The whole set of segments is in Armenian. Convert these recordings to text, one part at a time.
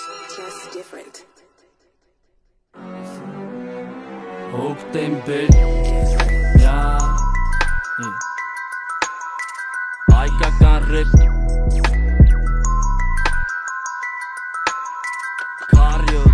just different. Hope them bed, yeah. I can't rip. Cardio.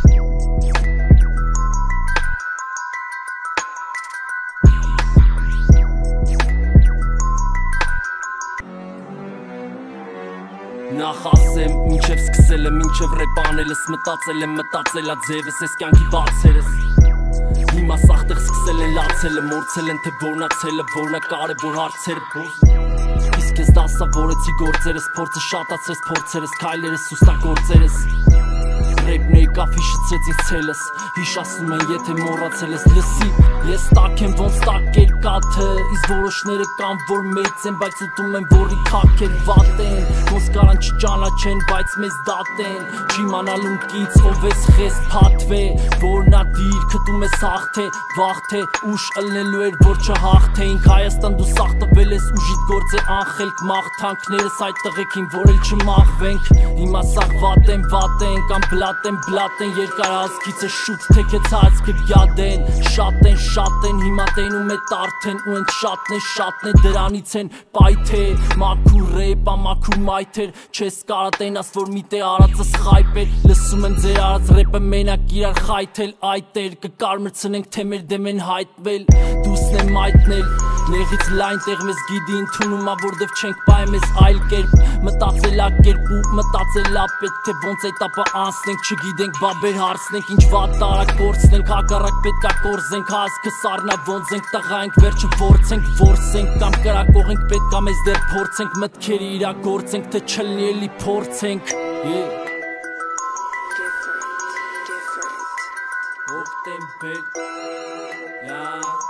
Նախ ասեմ, մինչև սկսել եմ, մինչև ռեպ անելս մտածել եմ, մտածելա ձևս ես կյանքի բացերս Հիմա սաղտեղ սկսել են լացելը, մորցել են թե որնացելը, որնա կարևոր հարցերը Իսկ ես դասավորեցի գործերս, փորձը շատացրեց փորձերս, քայլերս ու ստագործերս Ռեպն եկավ հիշեցրեց ինձ ցելս, հիշ ասում են եթե մոռացել ես լսի Ես տակ եմ ոնց տակ էր կաթը, իսկ որոշները կան որ մեծ են, բայց ուտում են որի քաքեր վատ են Ոնց կարան չճանաչեն, բայց մեզ դատեն, չիմանալուն կից ով ես խես փաթվե Որնա դիրքտում ես հաղթե, վաղթե, ուշ ըլնելու էր որ չհաղթեինք Հայաստան դու սաղտվել ես ուժիտ գործ է անխելք մաղթանքներս այդ տղեկին որ էլ չմաղվենք Հիմա սաղ վատ են, կամ բլատ են, երկար ազգից է շուտ թեքեց հայցքը գյադեն Շատ են, հիմա տենում է տարթեն ու ընդ շատն է դրանից են պայթե Մաքուր ռեպ, ամաքուր մայթեր, չես կարա տենաս որ մի տե արածս խայպ էր Լսում են ձեր արած ռեպը մենակ իրար խայթել այտ էր Կկարմրցնենք թե մեր դեմ են հայտվել, դուսն եմ այտնել Նեղից լայն տեղ մեզ գիդի ընդունում ա որդև չենք պայ մեզ այլ կերպ Մտածելա կերպ ու մտածելա պետք թե ոնց այդ ապա անցնենք Չգիտենք բաբեր հարցնենք ինչ վատ տարակ կորցնենք Հակառակ պետքա կորզենք հասքը սառնա ոնց ենք տղա ենք վերջը որցենք Կամ կրակողենք պետքա մեզ դեռ փորձենք Մտքերի իրագործենք թե չլնի էլի փորձենք Hope them bed, yeah